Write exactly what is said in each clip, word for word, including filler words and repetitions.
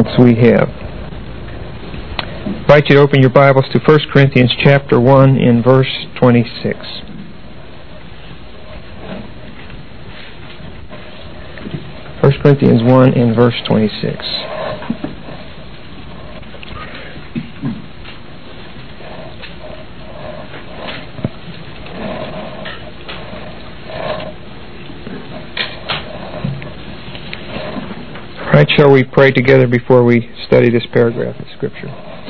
else we have. I invite you to open your Bibles to First Corinthians chapter one in verse twenty-six. First Corinthians one in verse twenty-six. All right, shall we pray together before we study this paragraph of Scripture?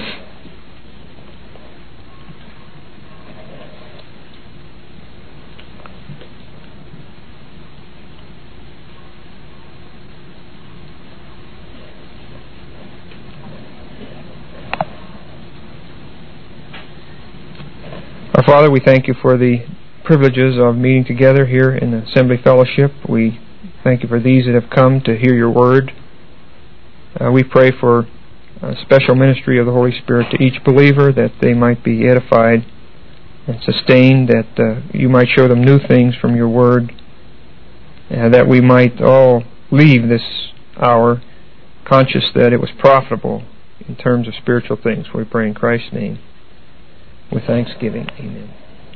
Our Father, we thank you for the privileges of meeting together here in the Assembly Fellowship. We thank you for these that have come to hear your word. Uh, we pray for a special ministry of the Holy Spirit to each believer, that they might be edified and sustained, that uh, you might show them new things from your word, and that we might all leave this hour conscious that it was profitable in terms of spiritual things. We pray in Christ's name with thanksgiving. Amen.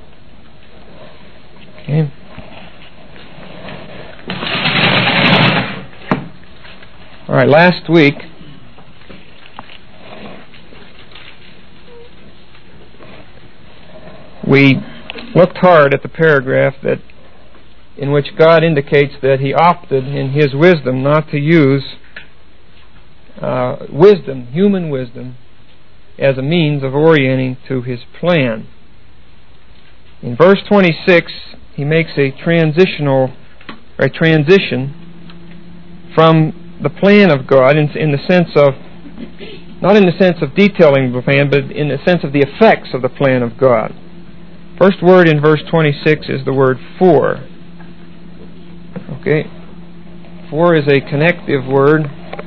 Okay. All right, last week we looked hard at the paragraph that in which God indicates that He opted in His wisdom not to use uh, wisdom, human wisdom, as a means of orienting to His plan. In verse twenty-six, He makes a transitional, or a transition from the plan of God in, in the sense of, not in the sense of detailing the plan, but in the sense of the effects of the plan of God. First word in verse twenty-six is the word for. Okay? For is a connective word.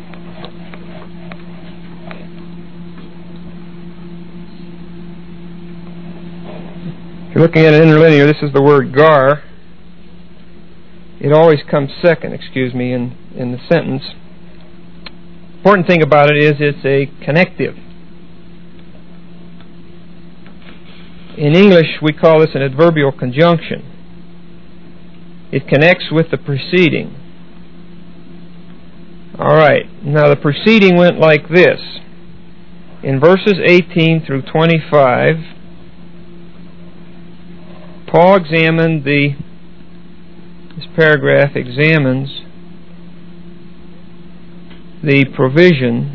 If you're looking at an interlinear, this is the word gar. It always comes second, excuse me, in, in the sentence. Important thing about it is it's a connective. In English, we call this an adverbial conjunction. It connects with the preceding. All right. Now, the preceding went like this. In verses eighteen through twenty-five, Paul examined the, this paragraph examines the provision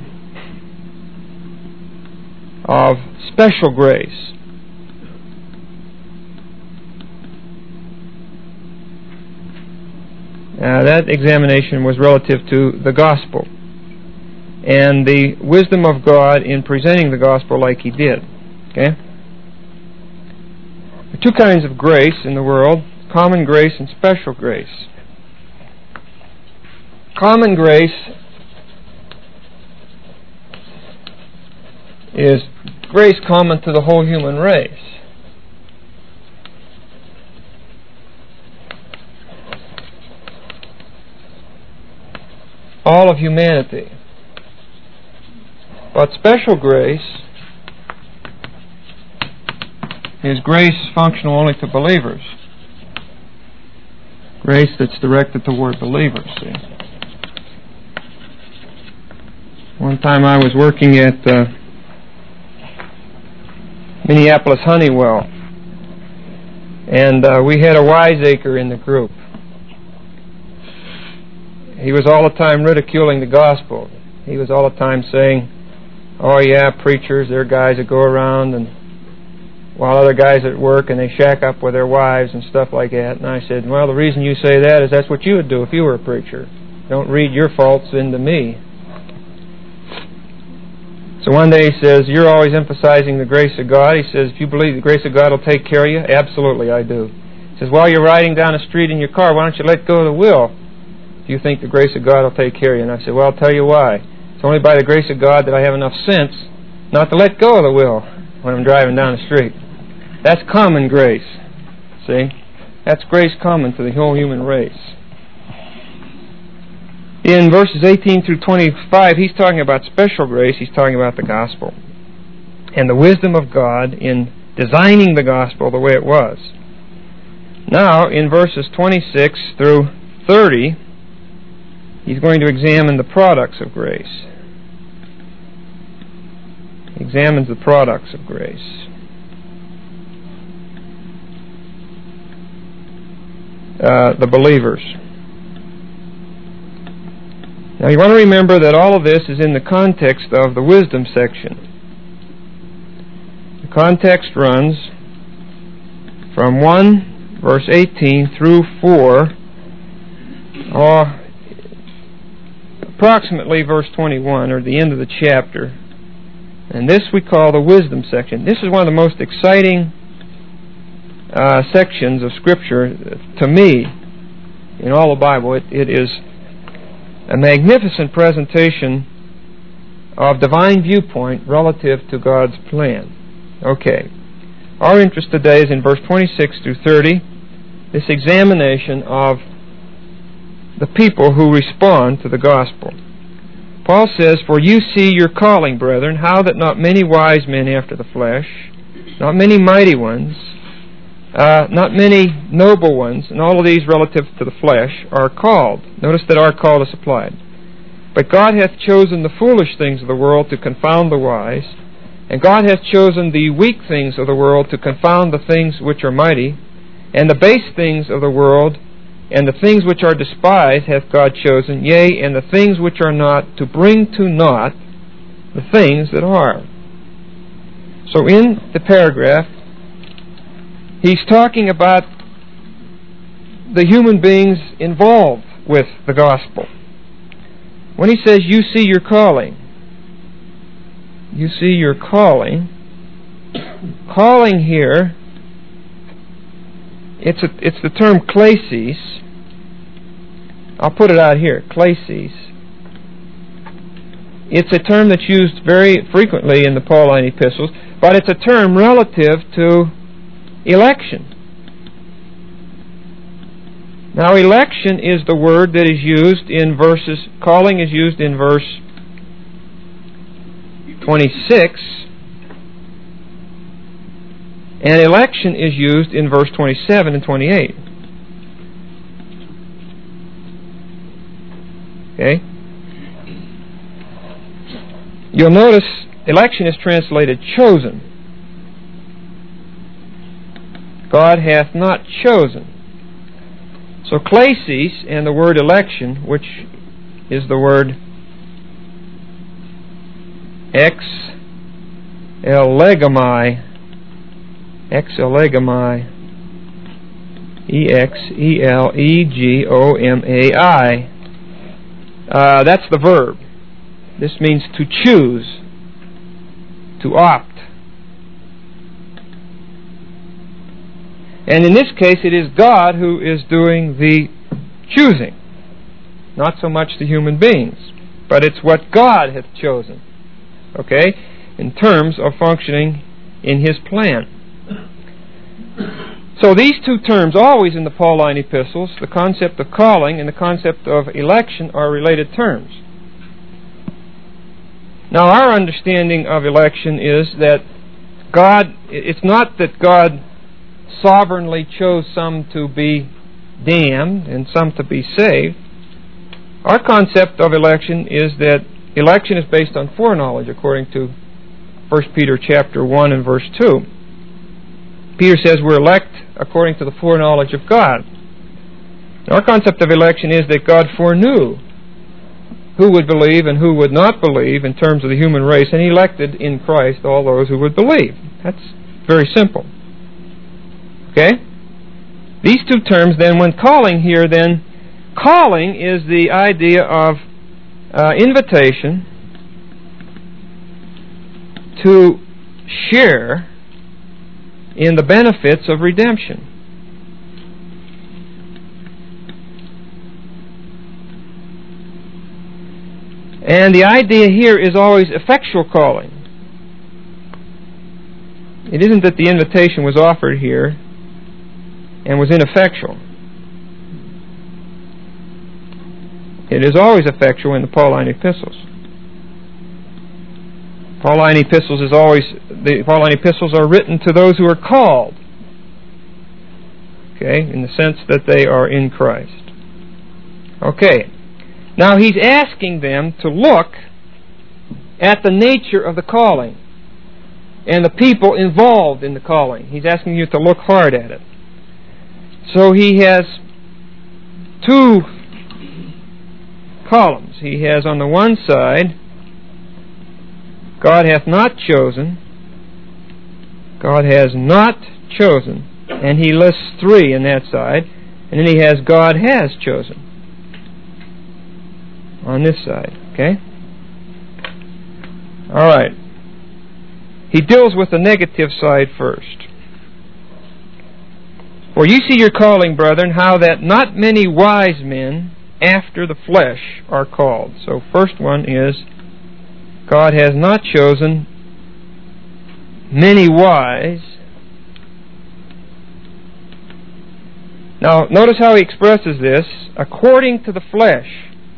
of special grace. Now, that examination was relative to the gospel and the wisdom of God in presenting the gospel like He did. Okay? There are two kinds of grace in the world: common grace and special grace. Common grace is grace common to the whole human race. All of humanity. But special grace is grace functional only to believers. Grace that's directed toward believers, see. One time I was working at uh, Minneapolis Honeywell, and uh, we had a wiseacre in the group. He was all the time ridiculing the gospel. He was all the time saying, oh yeah, preachers, they're guys that go around and while other guys at work and they shack up with their wives and stuff like that. And I said, well, the reason you say that is that's what you would do if you were a preacher. Don't read your faults into me. So one day he says, you're always emphasizing the grace of God. He says, if you believe the grace of God will take care of you, absolutely I do. He says, while you're riding down the street in your car, why don't you let go of the wheel if you think the grace of God will take care of you? And I said, well, I'll tell you why. It's only by the grace of God that I have enough sense not to let go of the wheel when I'm driving down the street. That's common grace. See? That's grace common to the whole human race. In verses eighteen through twenty-five, he's talking about special grace. He's talking about the gospel and the wisdom of God in designing the gospel the way it was. Now, in verses twenty-six through thirty, he's going to examine the products of grace. He examines the products of grace. Uh, the believers. Now you want to remember that all of this is in the context of the wisdom section. The context runs from one verse eighteen through four, or approximately verse twenty-one, or the end of the chapter. And this we call the wisdom section. This is one of the most exciting uh, sections of Scripture to me in all the Bible. It, it is a magnificent presentation of divine viewpoint relative to God's plan. Okay. Our interest today is in verse twenty-six through thirty, this examination of the people who respond to the gospel. Paul says, "For you see your calling, brethren, how that not many wise men after the flesh, not many mighty ones, uh, not many noble ones," and all of these relative to the flesh, "are called." Notice that "are called" is applied. "But God hath chosen the foolish things of the world to confound the wise, and God hath chosen the weak things of the world to confound the things which are mighty, and the base things of the world, and the things which are despised hath God chosen, yea, and the things which are not, to bring to naught the things that are." So in the paragraph, he's talking about the human beings involved with the gospel. When he says, "You see your calling," you see your calling, calling here, It's a, it's the term klesis. I'll put it out here, klesis. It's a term that's used very frequently in the Pauline epistles, but it's a term relative to election. Now, election is the word that is used in verses, calling is used in verse twenty-six, and election is used in verse twenty-seven and twenty-eight. Okay? You'll notice election is translated chosen. God hath not chosen. So klesis and the word election, which is the word ex elegomai, ex elegomai, E X E L E G O M A I. Uh, that's the verb. This means to choose, to opt. And in this case, it is God who is doing the choosing, not so much the human beings, but it's what God hath chosen, okay, in terms of functioning in His plan. So these two terms, always in the Pauline epistles, the concept of calling and the concept of election, are related terms. Now, our understanding of election is that God, it's not that God sovereignly chose some to be damned and some to be saved. Our concept of election is that election is based on foreknowledge, according to First Peter chapter one and verse two. Peter says we're elect according to the foreknowledge of God. Our concept of election is that God foreknew who would believe and who would not believe in terms of the human race, and He elected in Christ all those who would believe. That's very simple. Okay? These two terms, then, when calling here, then, calling is the idea of uh, invitation to share in the benefits of redemption. And the idea here is always effectual calling. It isn't that the invitation was offered here and was ineffectual. It is always effectual in the Pauline epistles. Pauline epistles is always the Pauline epistles are written to those who are called. Okay, in the sense that they are in Christ. Okay. Now he's asking them to look at the nature of the calling and the people involved in the calling. He's asking you to look hard at it. So he has two columns. He has on the one side, God hath not chosen. God has not chosen. And he lists three in that side. And then he has God has chosen on this side. Okay? All right. He deals with the negative side first. For ye see your calling, brethren, how that not many wise men after the flesh are called. So first one is, God has not chosen many wise. Now, notice how he expresses this, according to the flesh.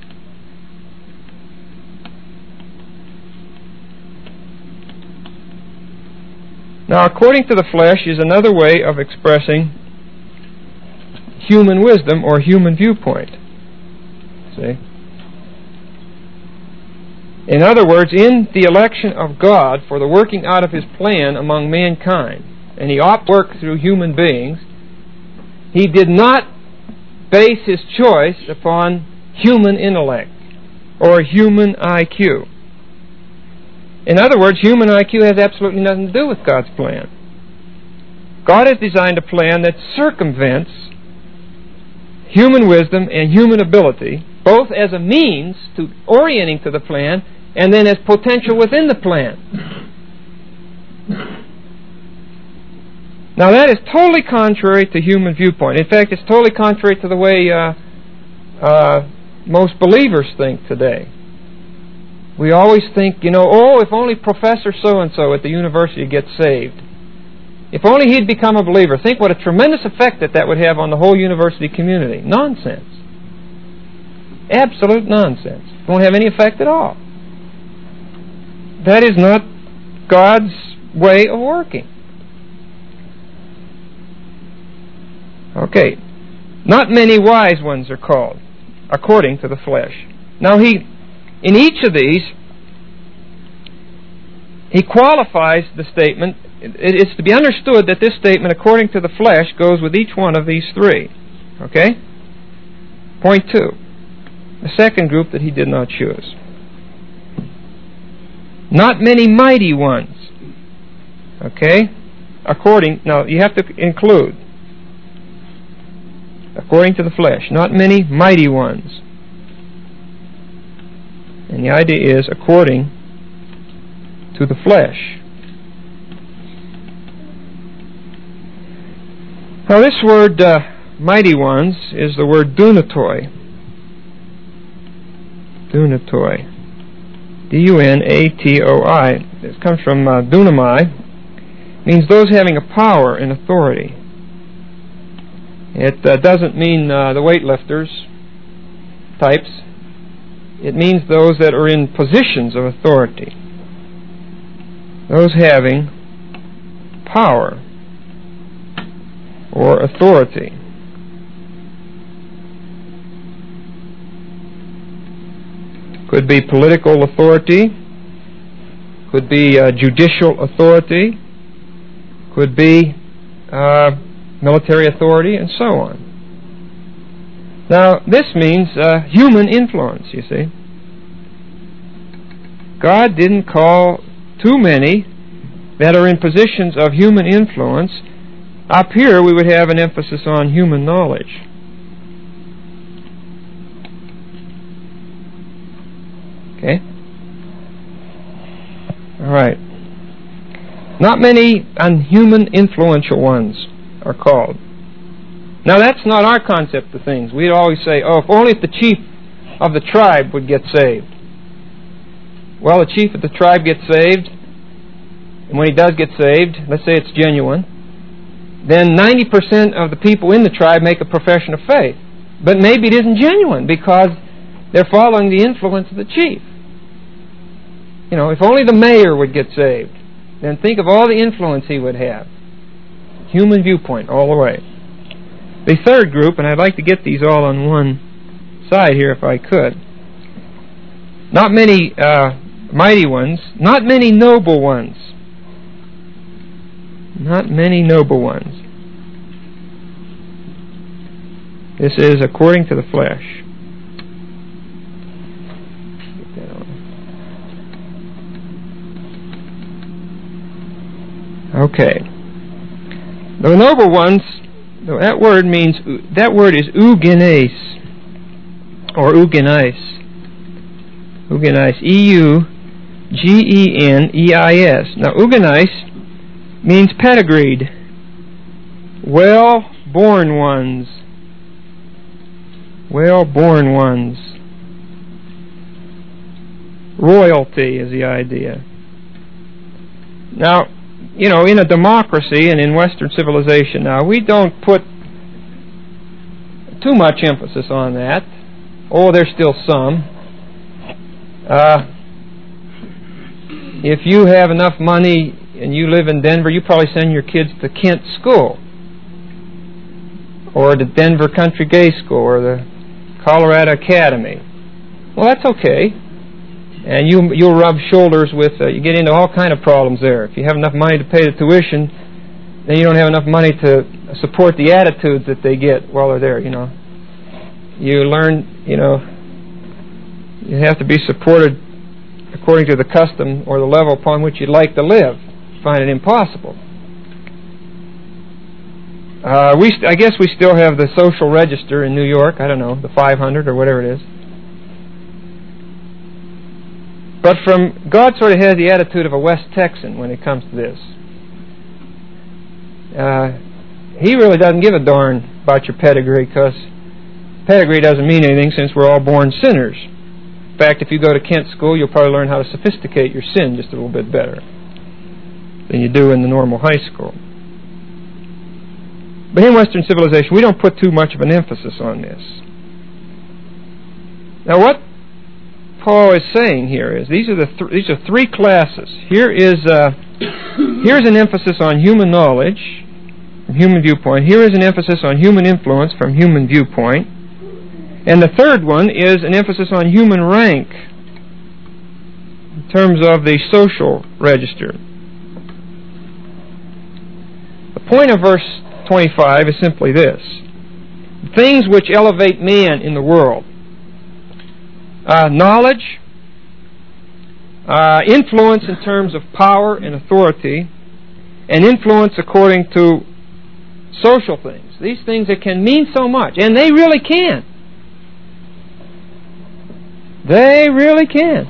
Now, according to the flesh is another way of expressing human wisdom or human viewpoint. See? In other words, in the election of God for the working out of His plan among mankind, and He ought to work through human beings, He did not base His choice upon human intellect or human I Q. In other words, human I Q has absolutely nothing to do with God's plan. God has designed a plan that circumvents human wisdom and human ability, both as a means to orienting to the plan and then as potential within the plan. Now that is totally contrary to human viewpoint. In fact, it's totally contrary to the way uh, uh, most believers think today. We always think, you know, oh, if only Professor so-and-so at the university gets saved. If only he'd become a believer. Think what a tremendous effect that that would have on the whole university community. Nonsense. Absolute nonsense. It won't have any effect at all. That is not God's way of working. Okay. Not many wise ones are called, according to the flesh. Now he, in each of these, he qualifies the statement. It's to be understood that this statement, according to the flesh, goes with each one of these three. Okay? Point two. The second group that he did not choose. Not many mighty ones. Okay? According, now you have to include, according to the flesh, not many mighty ones. And the idea is according to the flesh. Now this word, uh, mighty ones, is the word dunatoi. Dunatoi. D U N A T O I. It comes from uh, dunamai. Means those having a power and authority. It uh, doesn't mean uh, the weightlifters types. It means those that are in positions of authority. Those having power or authority. Could be political authority, could be uh, judicial authority, could be uh, military authority, and so on. Now, this means uh, human influence, you see. God didn't call too many that are in positions of human influence. Up here, we would have an emphasis on human knowledge. Okay? All right. Not many unhuman influential ones are called. Now, that's not our concept of things. We'd always say, oh, if only if the chief of the tribe would get saved. Well, the chief of the tribe gets saved, and when he does get saved, let's say it's genuine, then ninety percent of the people in the tribe make a profession of faith. But maybe it isn't genuine because They're following the influence of the chief. You know, if only the mayor would get saved, then think of all the influence he would have. Human viewpoint all the way. The third group, and I'd like to get these all on one side here if I could. Not many uh, mighty ones, not many noble ones. Not many noble ones. This is according to the flesh. Okay. The noble ones, that word means, that word is eugenes, or eugenis. Eugenis, E U G E N E I S. Now, eugenis means pedigreed, well-born ones. Well-born ones. Royalty is the idea. Now, you know, in a democracy and in Western civilization now, we don't put too much emphasis on that. Oh, there's still some. Uh, if you have enough money and you live in Denver, you probably send your kids to Kent School or the Denver Country Gay School or the Colorado Academy. Well, that's okay. And you, you'll rub shoulders with, uh, you get into all kind of problems there. If you have enough money to pay the tuition, then you don't have enough money to support the attitudes that they get while they're there, you know. You learn, you know, you have to be supported according to the custom or the level upon which you'd like to live. You find it impossible. Uh, we, st- I guess we still have the social register in New York. I don't know, the five hundred or whatever it is. But from God sort of has the attitude of a West Texan when it comes to this. Uh, he really doesn't give a darn about your pedigree, because pedigree doesn't mean anything since we're all born sinners. In fact, if you go to Kent School, you'll probably learn how to sophisticate your sin just a little bit better than you do in the normal high school. But in Western civilization, we don't put too much of an emphasis on this. Now, what Paul is saying here is these are the th- these are three classes. Here is uh, here's an emphasis on human knowledge from human viewpoint. Here is an emphasis on human influence from human viewpoint. And the third one is an emphasis on human rank in terms of the social register. The point of verse twenty-five is simply this: things which elevate man in the world. Uh, knowledge, uh, influence in terms of power and authority, and influence according to social things. These things that can mean so much, and they really can. They really can.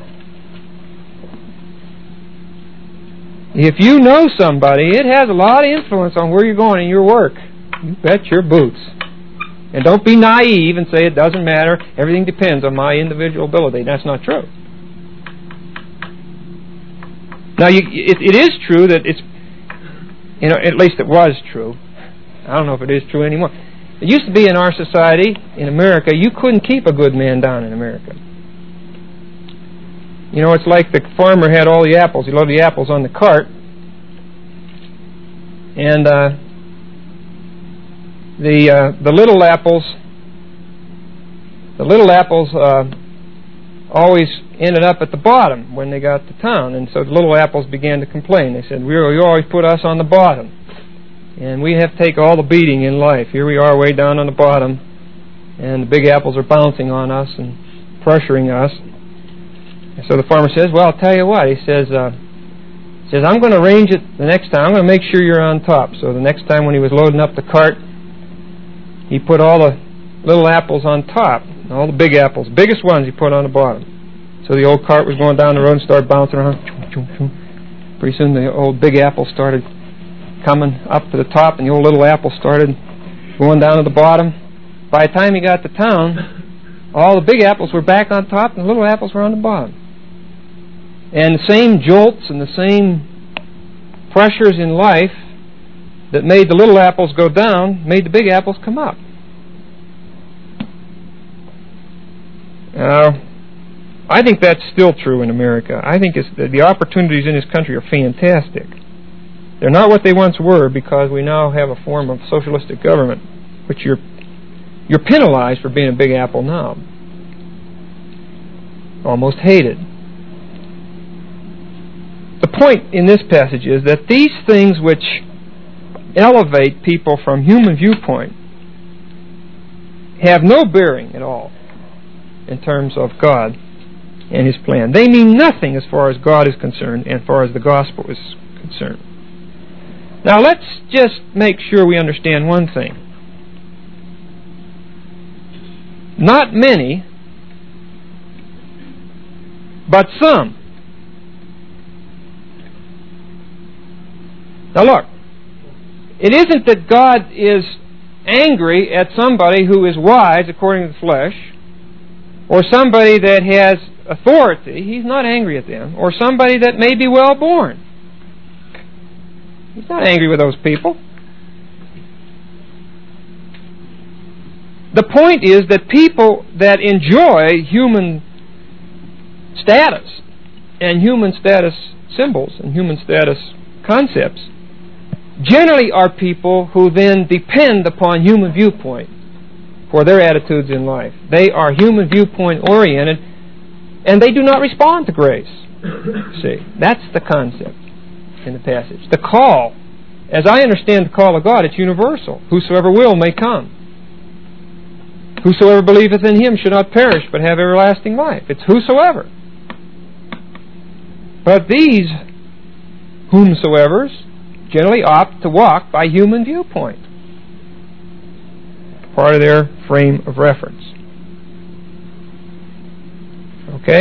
If you know somebody, it has a lot of influence on where you're going in your work. You bet your boots. And don't be naive and say it doesn't matter, everything depends on my individual ability. That's not true. Now, you, it, it is true that it's, you know, at least it was true. I don't know if it is true anymore. It used to be in our society, in America, you couldn't keep a good man down in America. You know, it's like the farmer had all the apples. He loaded the apples on the cart. And, uh, The uh, the little apples, the little apples uh, always ended up at the bottom when they got to town, and so the little apples began to complain. They said, "We you always put us on the bottom, and we have to take all the beating in life. Here we are, way down on the bottom, and the big apples are bouncing on us and pressuring us." And so the farmer says, "Well, I'll tell you what." He says, uh, he "says I'm going to arrange it the next time. I'm going to make sure you're on top." So the next time when he was loading up the cart, he put all the little apples on top, all the big apples, biggest ones he put on the bottom. So the old cart was going down the road and started bouncing around. Pretty soon the old big apple started coming up to the top, and the old little apple started going down to the bottom. By the time he got to town, all the big apples were back on top, and the little apples were on the bottom. And the same jolts and the same pressures in life that made the little apples go down, made the big apples come up. Uh, I think that's still true in America. I think it's, the, the opportunities in this country are fantastic. They're not what they once were because we now have a form of socialistic government, which you're you're penalized for being a Big Apple knob, almost hated. The point in this passage is that these things which elevate people from human viewpoint have no bearing at all in terms of God and His plan. They mean nothing as far as God is concerned and as far as the gospel is concerned. Now let's just make sure we understand one thing. Not many, but some. Now look, it isn't that God is angry at somebody who is wise according to the flesh, or somebody that has authority. He's not angry at them. Or somebody that may be well born. He's not angry with those people. The point is that people that enjoy human status and human status symbols and human status concepts generally are people who then depend upon human viewpoint for their attitudes in life. They are human viewpoint oriented and they do not respond to grace. See, that's the concept in the passage. The call, as I understand the call of God, it's universal. Whosoever will may come. Whosoever believeth in Him should not perish but have everlasting life. It's whosoever. But these whomsoevers generally opt to walk by human viewpoint. Part of their frame of reference. Okay?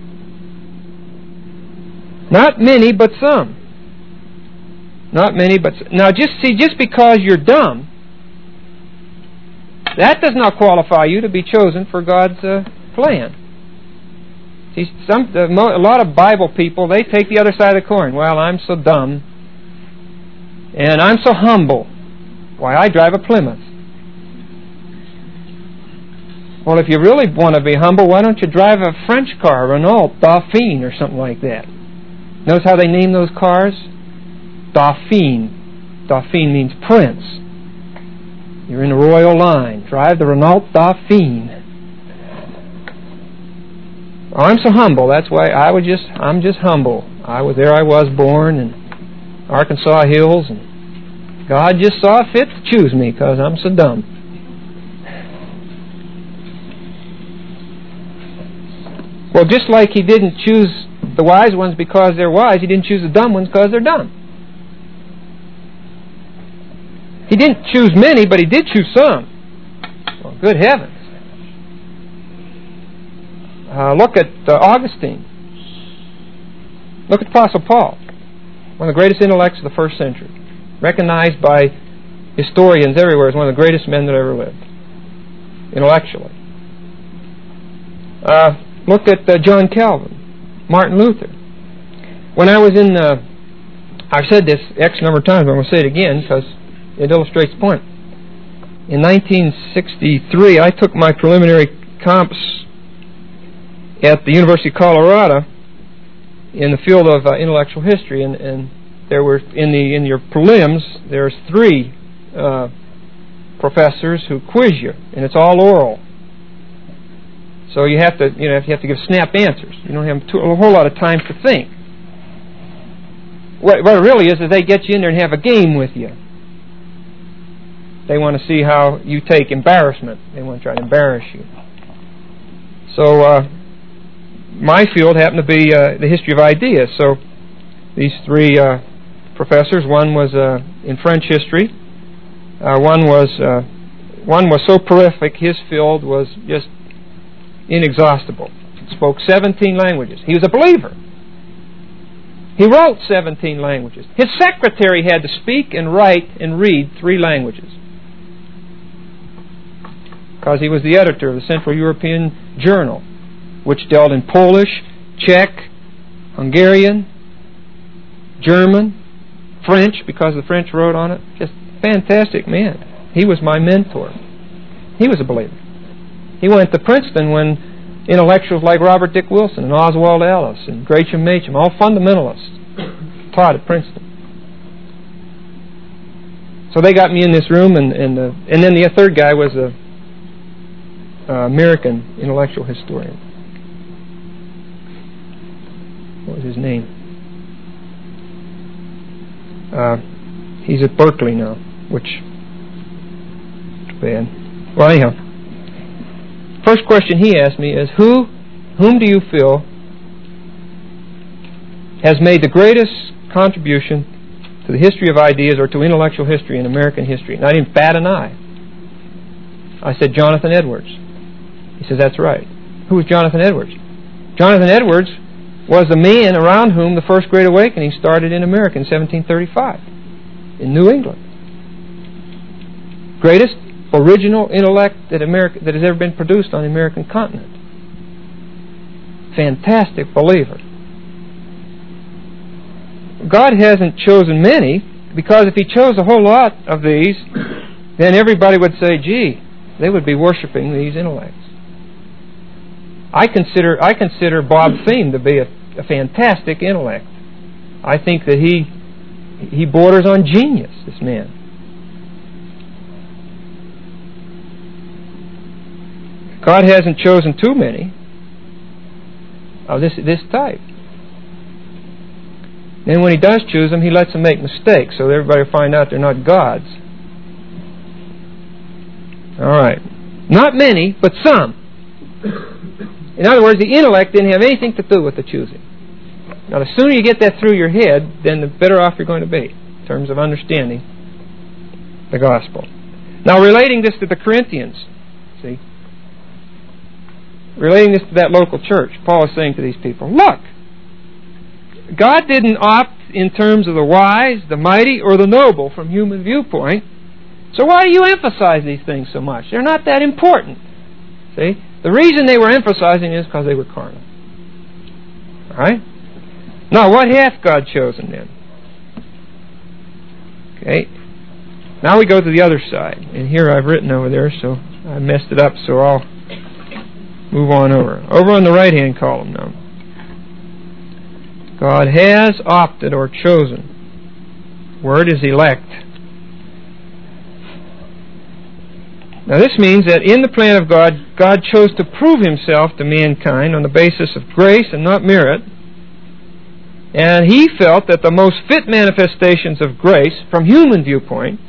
Not many, but some. Not many, but some. Now, just see, just because you're dumb, that does not qualify you to be chosen for God's uh, plan. See, some, a lot of Bible people, they take the other side of the coin. Well, I'm so dumb, and I'm so humble. Why, I drive a Plymouth. Well, if you really want to be humble, why don't you drive a French car, Renault, Dauphine, or something like that? Notice how they name those cars? Dauphine. Dauphine means prince. You're in the royal line. Drive the Renault Dauphine. Oh, I'm so humble. That's why I was just. I'm just humble. I was there. I was born in Arkansas Hills, and God just saw fit to choose me because I'm so dumb. Well, just like He didn't choose the wise ones because they're wise, He didn't choose the dumb ones because they're dumb. He didn't choose many, but He did choose some. Well, good heavens. Uh, look at uh, Augustine. Look at Apostle Paul, one of the greatest intellects of the first century, recognized by historians everywhere as one of the greatest men that ever lived, intellectually. Uh, look at uh, John Calvin, Martin Luther. When I was in, uh, I've said this X number of times, but I'm going to say it again because it illustrates the point. In nineteen sixty-three, I took my preliminary comps at the University of Colorado in the field of uh, intellectual history, and, and there were in the in your prelims there's three uh, professors who quiz you, and it's all oral. So you have to you know you have to give snap answers. You don't have too, a whole lot of time to think. What, what it really is is they get you in there and have a game with you. They want to see how you take embarrassment. They want to try to embarrass you. So uh, my field happened to be uh, the history of ideas. So these three uh, professors, one was uh, in French history. Uh, one was uh, one was so prolific, his field was just inexhaustible. He spoke seventeen languages. He was a believer. He wrote seventeen languages. His secretary had to speak and write and read three languages, because he was the editor of the Central European Journal, which dealt in Polish, Czech, Hungarian, German, French, because the French wrote on it. Just fantastic man. He was my mentor. He was a believer. He went to Princeton when intellectuals like Robert Dick Wilson and Oswald Ellis and Gresham Machen, all fundamentalists, taught at Princeton. So they got me in this room, and and, uh, and then the third guy was a uh, American intellectual historian. What was his name? Uh, he's at Berkeley now, which bad. Well, anyhow, first question he asked me is, who, whom do you feel has made the greatest contribution to the history of ideas or to intellectual history in American history? And I didn't bat an eye. I said, Jonathan Edwards. He says, that's right. Who was Jonathan Edwards? Jonathan Edwards was the man around whom the First Great Awakening started in America in seventeen thirty-five, in New England. Greatest original intellect that America that has ever been produced on the American continent. Fantastic believer. God hasn't chosen many, because if He chose a whole lot of these, then everybody would say, gee, they would be worshiping these intellects. I consider I consider Bob Thiem to be a, a fantastic intellect. I think that he he borders on genius, this man. God hasn't chosen too many of this this type. Then when He does choose them, He lets them make mistakes, so everybody will find out they're not gods. All right. Not many, but some. In other words, the intellect didn't have anything to do with the choosing. Now, the sooner you get that through your head, then the better off you're going to be in terms of understanding the gospel. Now, relating this to the Corinthians, see, relating this to that local church, Paul is saying to these people, look, God didn't opt in terms of the wise, the mighty, or the noble from human viewpoint. So why do you emphasize these things so much? They're not that important. See? The reason they were emphasizing is because they were carnal. Alright? Now, what hath God chosen then? Okay. Now we go to the other side. And here I've written over there, so I messed it up, so I'll move on over. Over on the right-hand column now. God has opted or chosen. Word is elect. Now this means that in the plan of God, God chose to prove Himself to mankind on the basis of grace and not merit. And He felt that the most fit manifestations of grace, from human viewpoint,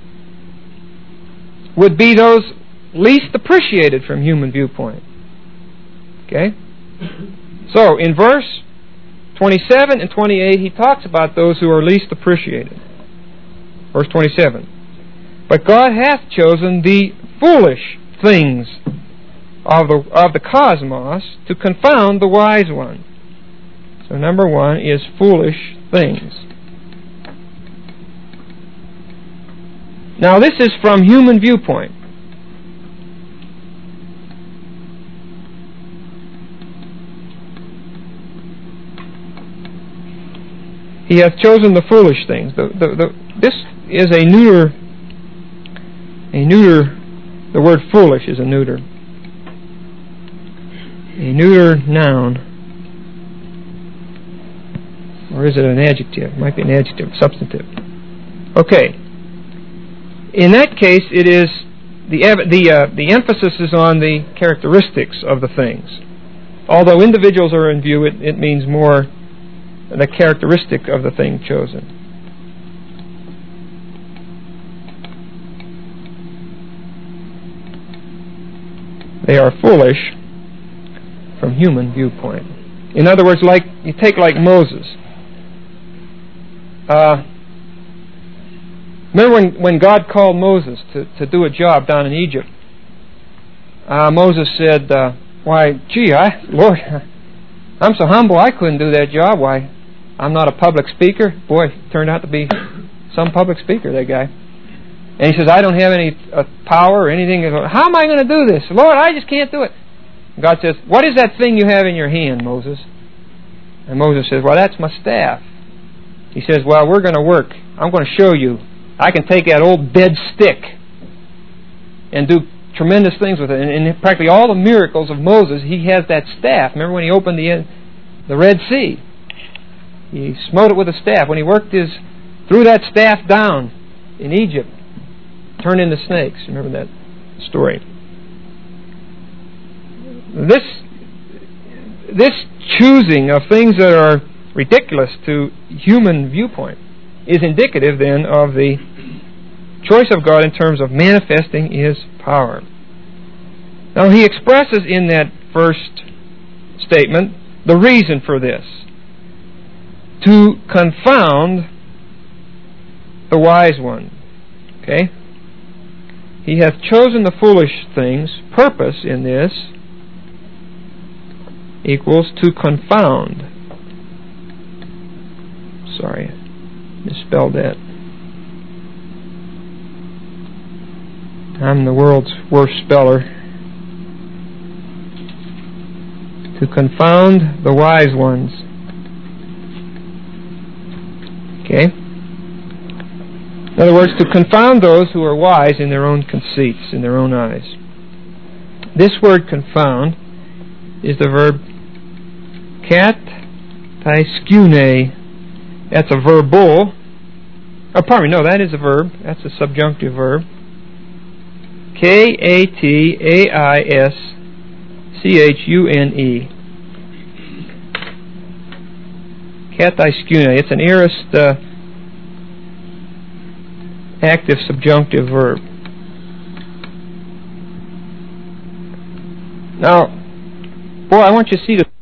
would be those least appreciated from human viewpoint. Okay? So, in verse twenty-seven and twenty-eight, he talks about those who are least appreciated. Verse twenty-seven. But God hath chosen the foolish things of the, of the cosmos to confound the wise one. So number one is foolish things. Now this is from human viewpoint. He hath chosen the foolish things. The, the, the, this is a neuter, a neuter, the word foolish is a neuter. A neuter noun. Or is it an adjective? It might be an adjective, substantive. Okay. In that case, it is the the uh, the emphasis is on the characteristics of the things. Although individuals are in view, it, it means more the characteristic of the thing chosen. They are foolish from human viewpoint. In other words, like you take like Moses. Uh, remember when, when God called Moses to, to do a job down in Egypt? Uh, Moses said, uh, why, gee, I, Lord, I'm so humble I couldn't do that job. Why, I'm not a public speaker. Boy, turned out to be some public speaker, that guy. And he says, I don't have any uh, power or anything. How am I going to do this? Lord, I just can't do it. And God says, what is that thing you have in your hand, Moses? And Moses says, well, that's my staff. He says, well, we're going to work. I'm going to show you. I can take that old dead stick and do tremendous things with it. And in practically all the miracles of Moses, he has that staff. Remember when he opened the the Red Sea? He smote it with a staff. When he worked his threw that staff down in Egypt, turned into snakes. Remember that story? This this choosing of things that are ridiculous to human viewpoint is indicative then of the choice of God in terms of manifesting His power. Now He expresses in that first statement the reason for this: to confound the wise one. Okay? He hath chosen the foolish things. Purpose in this equals to confound. Sorry, misspelled that. I'm the world's worst speller. To confound the wise ones. Okay? In other words, to confound those who are wise in their own conceits, in their own eyes. This word confound is the verb kataiskune. That's a verbal. Oh, pardon me, no, that is a verb. That's a subjunctive verb. K A T A I S C H U N E. Kataiskune. It's an aorist uh, active subjunctive verb. Now, boy, I want you to see the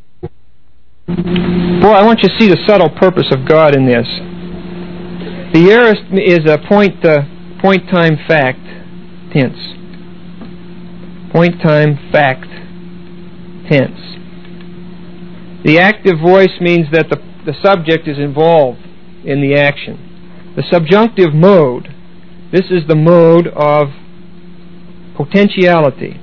boy, I want you to see the subtle purpose of God in this. The aorist is a point uh, point time fact tense. Point time fact tense. The active voice means that the, the subject is involved in the action. The subjunctive mode, this is the mode of potentiality.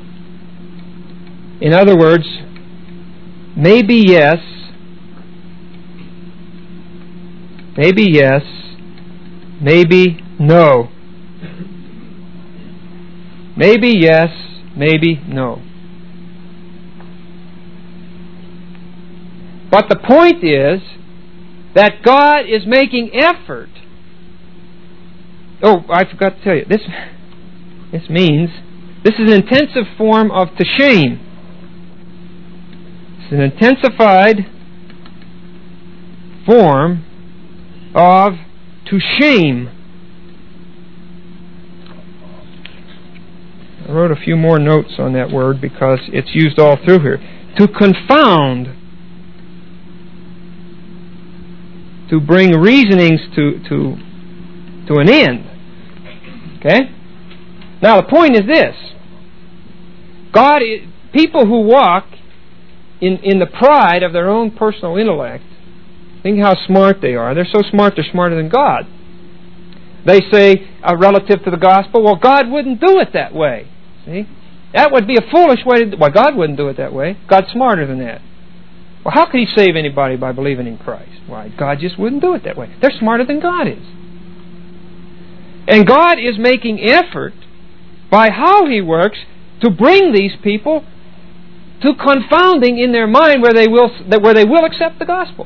In other words, maybe yes, maybe yes, maybe no. Maybe yes, maybe no. But the point is that God is making effort. Oh, I forgot to tell you. This this means, this is an intensive form of teshem. It's an intensified form of to shame. I wrote a few more notes on that word because it's used all through here. To confound. To bring reasonings to, to, to an end. Okay? Now the point is this. God, is, people who walk in, in the pride of their own personal intellect, think how smart they are. They're so smart, they're smarter than God. They say, uh, relative to the gospel, well, God wouldn't do it that way. See? That would be a foolish way to do it. Well, God wouldn't do it that way. God's smarter than that. Well, how could He save anybody by believing in Christ? Why, God just wouldn't do it that way. They're smarter than God is. And God is making effort by how He works to bring these people to confounding in their mind where they will where they will accept the gospel.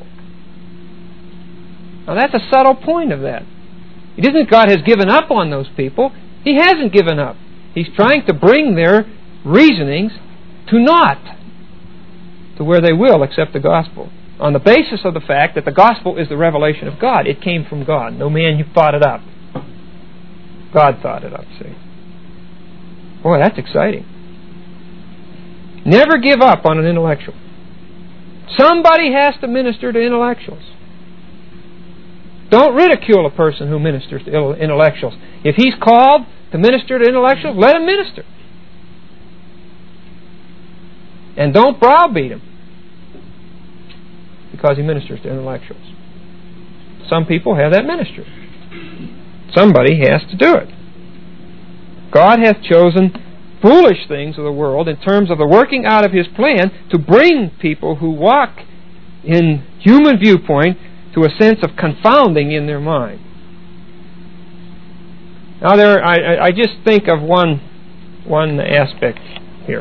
Now that's a subtle point of that. It isn't God has given up on those people. He hasn't given up. He's trying to bring their reasonings to naught, to where they will accept the gospel, on the basis of the fact that the gospel is the revelation of God. It came from God. No man you thought it up. God thought it up, see. Boy, that's exciting. Never give up on an intellectual. Somebody has to minister to intellectuals. Don't ridicule a person who ministers to intellectuals. If he's called to minister to intellectuals, let him minister. And don't browbeat him because he ministers to intellectuals. Some people have that ministry. Somebody has to do it. God hath chosen foolish things of the world in terms of the working out of His plan to bring people who walk in human viewpoint to a sense of confounding in their mind. Now, there, I, I just think of one one aspect here.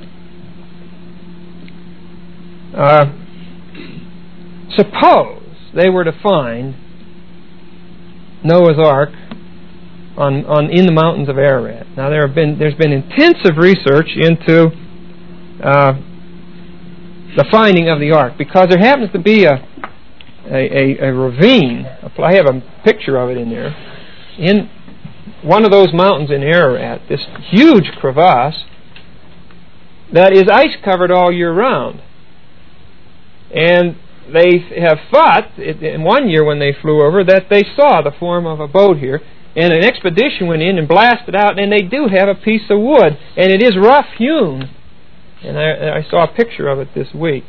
Uh, suppose they were to find Noah's Ark on, on in the mountains of Ararat. Now there have been there's been intensive research into uh, the finding of the Ark, because there happens to be a a, a, a ravine. I have a picture of it in there. In one of those mountains in Ararat, this huge crevasse that is ice covered all year round. And they have thought, in one year when they flew over, that they saw the form of a boat here. And an expedition went in and blasted out, and they do have a piece of wood. And it is rough hewn. And I, I saw a picture of it this week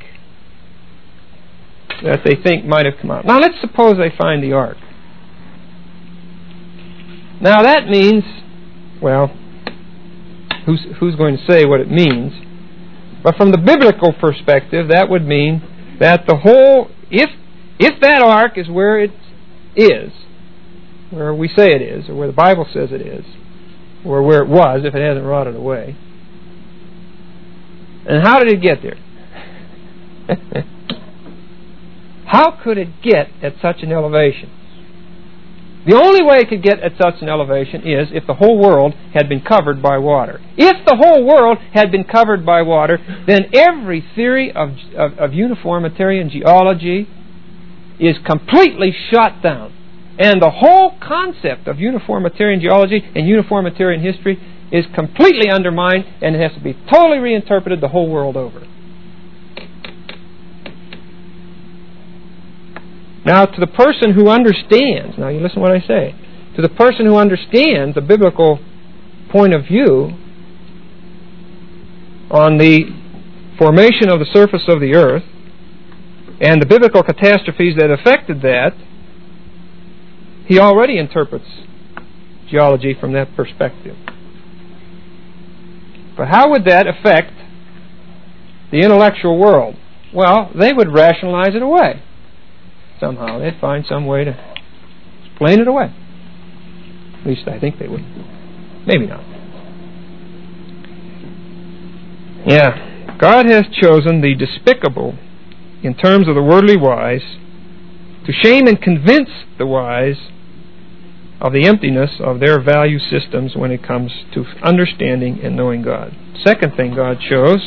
that they think might have come out. Now let's suppose they find the Ark. Now that means, well, who's, who's going to say what it means? But from the biblical perspective, that would mean that the whole, if if that Ark is where it is, where we say it is, or where the Bible says it is, or where it was if it hasn't rotted away, and how did it get there? How could it get at such an elevation? The only way it could get at such an elevation is if the whole world had been covered by water. If the whole world had been covered by water, then every theory of, of, of uniformitarian geology is completely shot down. And the whole concept of uniformitarian geology and uniformitarian history is completely undermined, and it has to be totally reinterpreted the whole world over. Now, to the person who understands, now you listen to what I say, to the person who understands the biblical point of view on the formation of the surface of the earth and the biblical catastrophes that affected that, he already interprets geology from that perspective. But how would that affect the intellectual world? Well, they would rationalize it away. Somehow they'd find some way to explain it away. At least I think they would. Maybe not. Yeah, God has chosen the despicable, in terms of the worldly wise, to shame and convince the wise of the emptiness of their value systems when it comes to understanding and knowing God. Second thing God chose,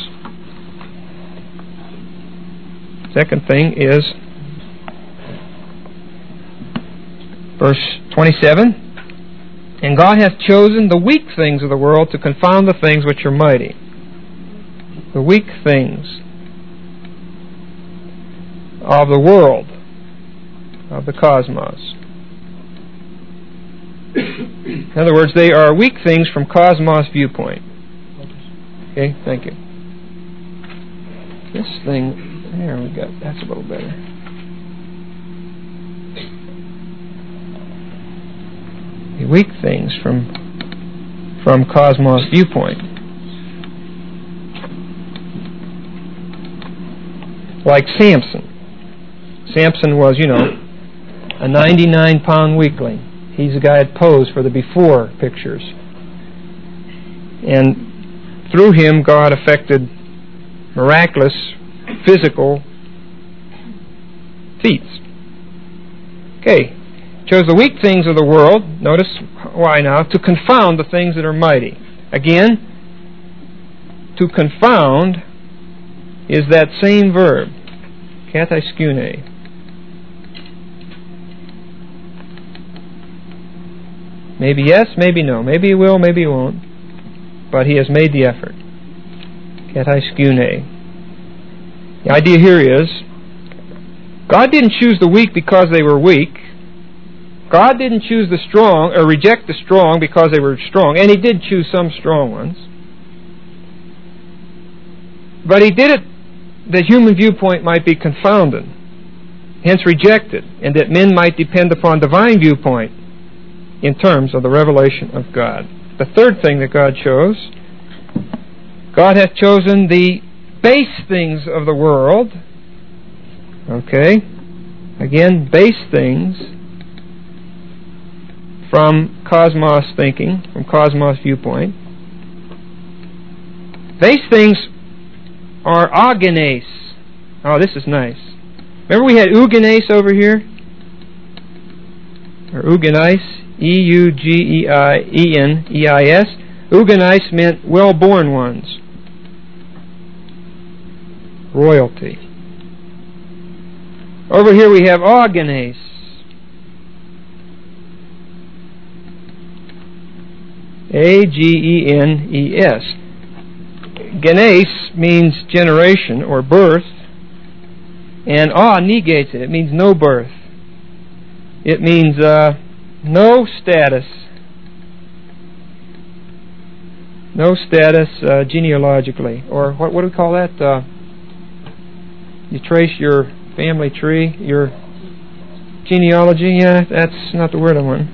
second thing is verse twenty-seven, and God hath chosen the weak things of the world to confound the things which are mighty. The weak things of the world, of the cosmos. In other words, they are weak things from cosmos viewpoint. Okay, thank you. This thing, there we go, that's a little better. Weak things from from cosmos viewpoint. Like Samson. Samson was, you know, a ninety-nine pound weakling. He's the guy that posed for the before pictures. And through him, God effected miraculous physical feats. Okay. Chose the weak things of the world, notice why now, to confound the things that are mighty. Again, to confound is that same verb, kataiskune. Maybe yes, maybe no. Maybe he will, maybe he won't. But he has made the effort. Kataiskune. The idea here is, God didn't choose the weak because they were weak. God didn't choose the strong, or reject the strong because they were strong, and He did choose some strong ones. But He did it that human viewpoint might be confounded, hence rejected, and that men might depend upon divine viewpoint in terms of the revelation of God. The third thing that God chose, God hath chosen the base things of the world. Okay? Again, base things from cosmos thinking, from cosmos viewpoint, These things are ogenes. Oh, this is nice. Remember we had eugenes over here? Or eugenes, E U G E I E N E I S. Eugenes meant well-born ones. Royalty. Over here we have ogenes. A G E N E S. Genes means generation or birth, and ah negates it. It means no birth. It means uh, no status. No status uh, genealogically. Or what, what do we call that? Uh, you trace your family tree, your genealogy. Yeah, that's not the word I want.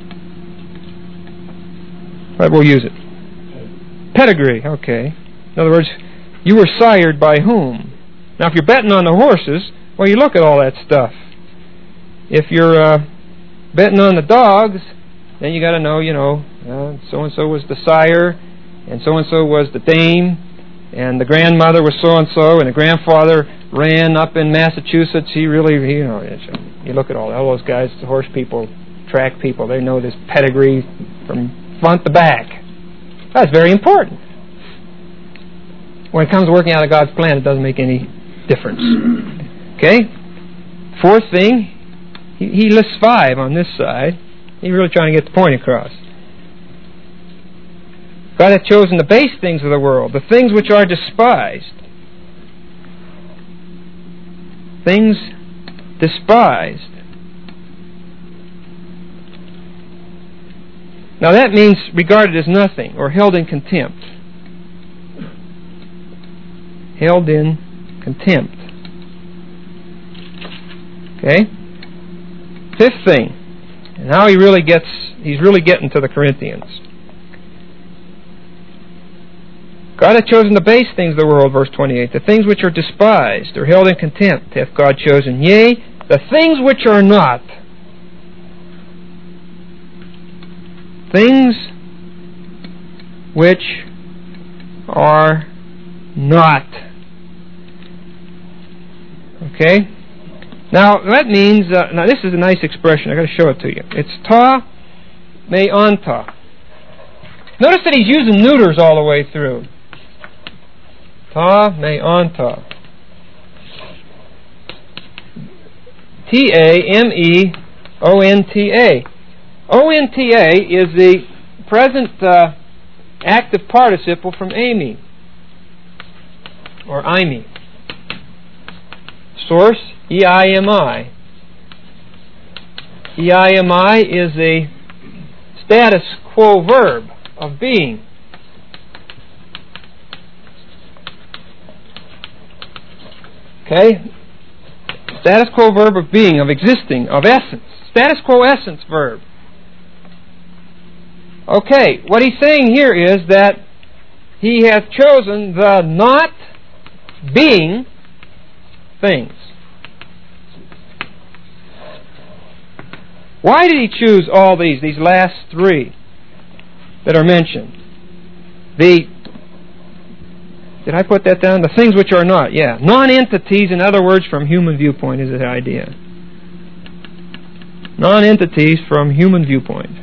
But we'll use it. Pedigree, okay. In other words, you were sired by whom? Now, if you're betting on the horses, well, you look at all that stuff. If you're uh, betting on the dogs, then you got to know, you know, uh, so-and-so was the sire, and so-and-so was the dame, and the grandmother was so-and-so, and the grandfather ran up in Massachusetts. He really, you know, you look at all, all those guys, the horse people, track people, they know this pedigree from front to back. That's very important. When it comes to working out of God's plan, it doesn't make any difference. Okay? Fourth thing, he, he lists five on this side. He's really trying to get the point across. God hath chosen the base things of the world, the things which are despised. Things despised. Now that means regarded as nothing or held in contempt. Held in contempt. Okay? Fifth thing, and now he really gets, he's really getting to the Corinthians. God hath chosen the base things of the world, verse twenty-eight, the things which are despised or held in contempt hath God chosen, yea, the things which are not. Things which are not. Okay? Now, that means, uh, now this is a nice expression. I've got to show it to you. It's ta me anta. Notice that he's using neuters all the way through. Ta me anta. T A M E O N T A. O N T A is the present uh, active participle from Amy, or I M E. Source, E I M I. E I M I is a status quo verb of being. Okay? Status quo verb of being, of existing, of essence. Status quo essence verb. Okay, what he's saying here is that he hath chosen the not being things. Why did he choose all these, these last three that are mentioned? The, did I put that down? The things which are not, yeah. Non-entities, in other words, from human viewpoint is the idea. Non-entities from human viewpoint.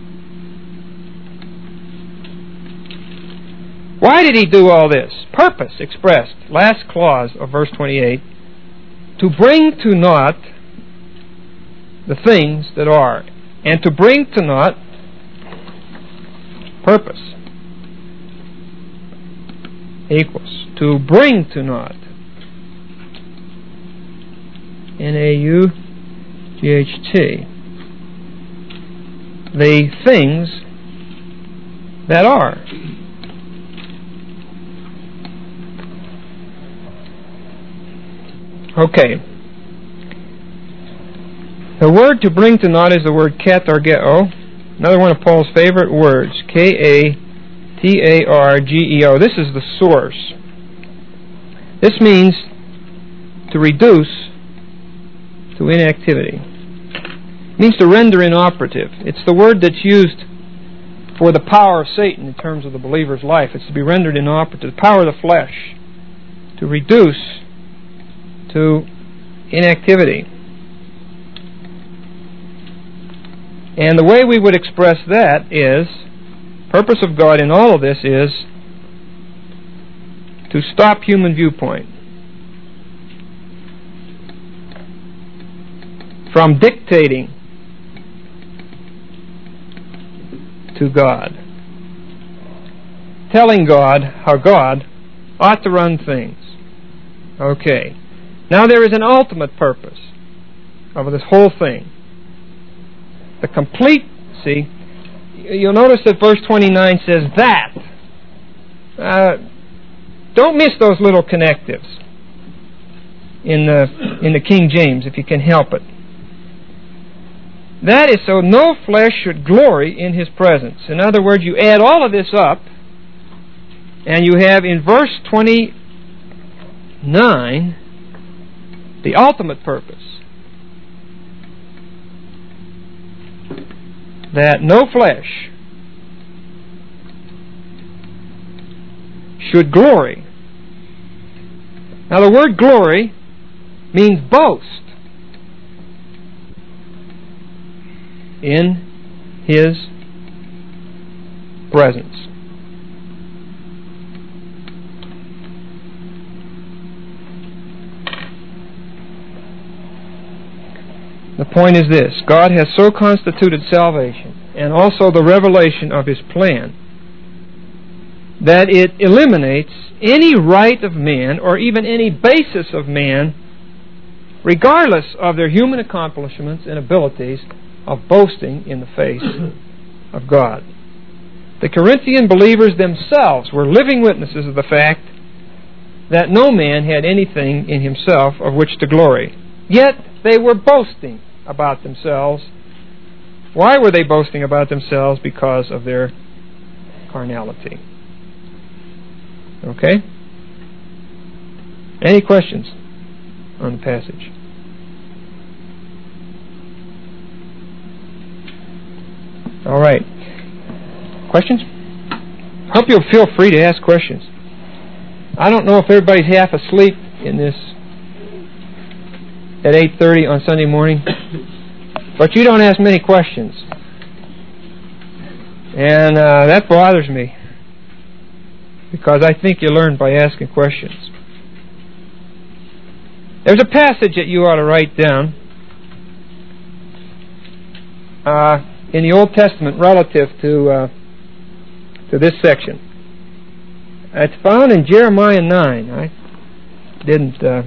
Why did he do all this? Purpose expressed, last clause of verse twenty-eight, to bring to naught the things that are, and to bring to naught purpose equals to bring to naught. N A U G H T. The things that are. Okay. The word to bring to naught is the word katargeo, another one of Paul's favorite words, K A T A R G E O. This is the source. This means to reduce to inactivity. It means to render inoperative. It's the word that's used for the power of Satan in terms of the believer's life. It's to be rendered inoperative. The power of the flesh to reduce to inactivity. And the way we would express that is, purpose of God in all of this is to stop human viewpoint from dictating to God, telling God how God ought to run things. Okay. Now there is an ultimate purpose of this whole thing. The complete, see, you'll notice that verse twenty-nine says that. Uh, don't miss those little connectives in the, in the King James, if you can help it. That is so no flesh should glory in His presence. In other words, you add all of this up, and you have in verse twenty-nine the ultimate purpose. That no flesh should glory. Now the word glory means boast in His presence. The point is this: God has so constituted salvation and also the revelation of His plan that it eliminates any right of man or even any basis of man, regardless of their human accomplishments and abilities, of boasting in the face of God. The Corinthian believers themselves were living witnesses of the fact that no man had anything in himself of which to glory. Yet they were boasting about themselves. Why were they boasting about themselves? Because of their carnality. Okay? Any questions on the passage? All right. Questions? Hope you'll feel free to ask questions. I don't know if everybody's half asleep in this at eight thirty on Sunday morning, but you don't ask many questions. And uh, that bothers me, because I think you learn by asking questions. There's a passage that you ought to write down uh, in the Old Testament relative to uh, to this section. It's found in Jeremiah nine. I didn't uh,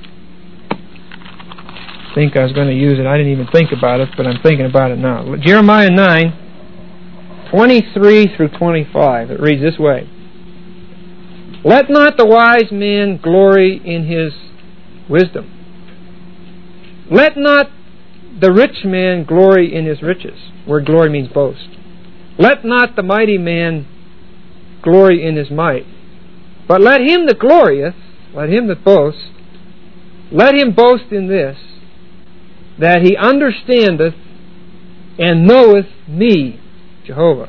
think I was going to use it. I didn't even think about it, but I'm thinking about it now. Jeremiah nine, twenty-three through twenty-five. It reads this way: Let not the wise man glory in his wisdom. Let not the rich man glory in his riches. Word glory means boast. Let not the mighty man glory in his might. But let him that glorieth, let him that boasts, let him boast in this, that he understandeth and knoweth me, Jehovah,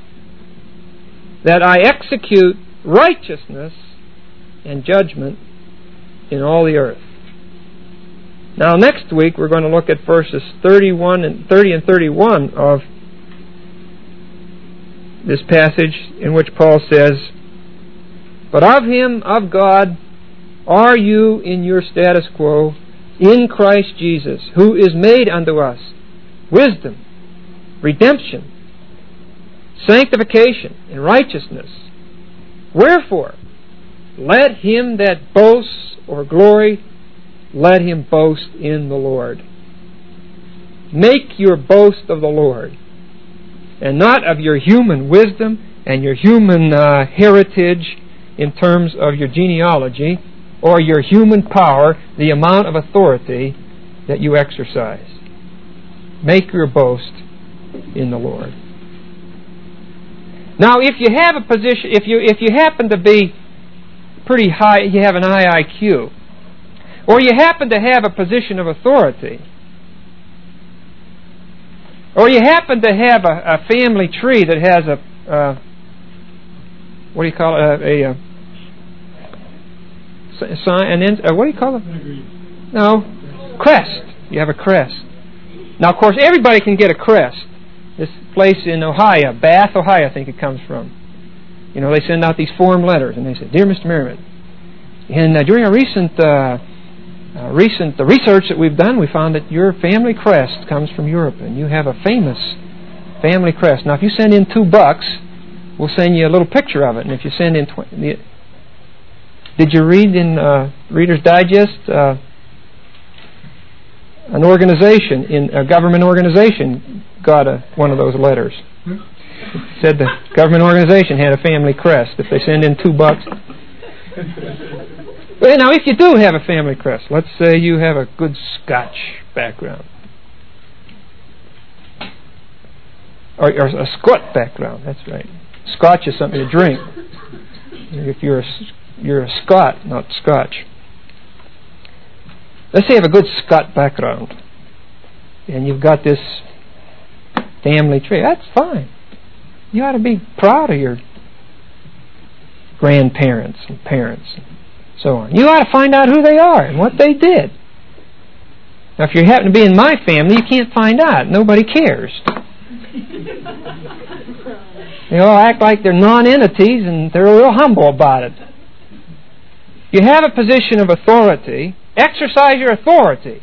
that I execute righteousness and judgment in all the earth. Now next week we're going to look at verses thirty-one and thirty and thirty-one of this passage, in which Paul says, But of Him, of God, are you in your status quo, in Christ Jesus, who is made unto us wisdom, redemption, sanctification, and righteousness. Wherefore, let him that boasts or glory, let him boast in the Lord. Make your boast of the Lord, and not of your human wisdom and your human uh, heritage in terms of your genealogy or your human power, the amount of authority that you exercise. Make your boast in the Lord. Now, if you have a position, if you if you happen to be pretty high, you have an high I Q, or you happen to have a position of authority, Or you happen to have a, a family tree that has a, uh, what do you call it, a, a, a sign, and then, uh, what do you call it? No, crest. You have a crest. Now, of course, everybody can get a crest. This place in Ohio, Bath, Ohio, I think it comes from. You know, they send out these form letters, and they say, "Dear Mister Merriman, and uh, during a recent uh, uh, recent the research that we've done, we found that your family crest comes from Europe, and you have a famous family crest. Now, if you send in two bucks, we'll send you a little picture of it. And if you send in, tw- did you read in uh, Reader's Digest? Uh, an organization, in a government organization, got a, one of those letters. It said the government organization had a family crest. If they send in two bucks. Well, now, if you do have a family crest, let's say you have a good Scotch background, or, or a Scot background. That's right. Scotch is something to drink. If you're a, you're a Scot, not Scotch. Let's say you have a good Scot background, and you've got this family tree. That's fine. You ought to be proud of your grandparents and parents and so on. You ought to find out who they are and what they did. Now, if you happen to be in my family, you can't find out. Nobody cares. They all act like they're non-entities, and they're real humble about it. You have a position of authority. Exercise your authority.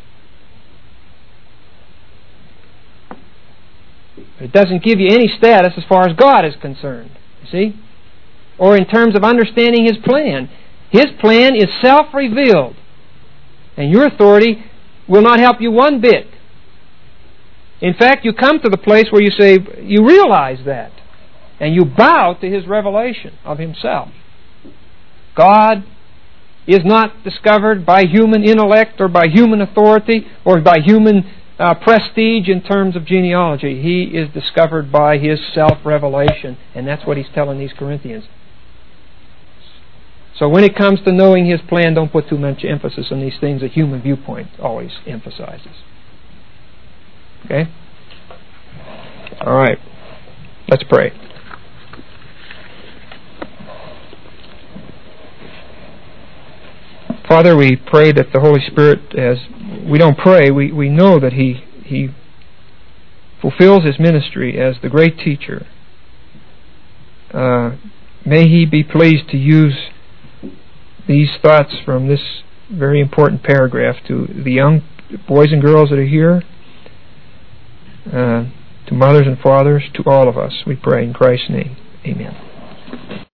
It doesn't give you any status as far as God is concerned. You see? Or in terms of understanding His plan. His plan is self-revealed. And your authority will not help you one bit. In fact, you come to the place where you say, you realize that. And you bow to His revelation of Himself. God is not discovered by human intellect or by human authority or by human uh, prestige in terms of genealogy. He is discovered by His self-revelation, and that's what he's telling these Corinthians. So when it comes to knowing His plan, don't put too much emphasis on these things that human viewpoint always emphasizes. Okay? All right. Let's pray. Father, we pray that the Holy Spirit, as we don't pray, we, we know that He He fulfills His ministry as the great teacher. Uh, may He be pleased to use these thoughts from this very important paragraph to the young boys and girls that are here, uh, to mothers and fathers, to all of us. We pray in Christ's name. Amen.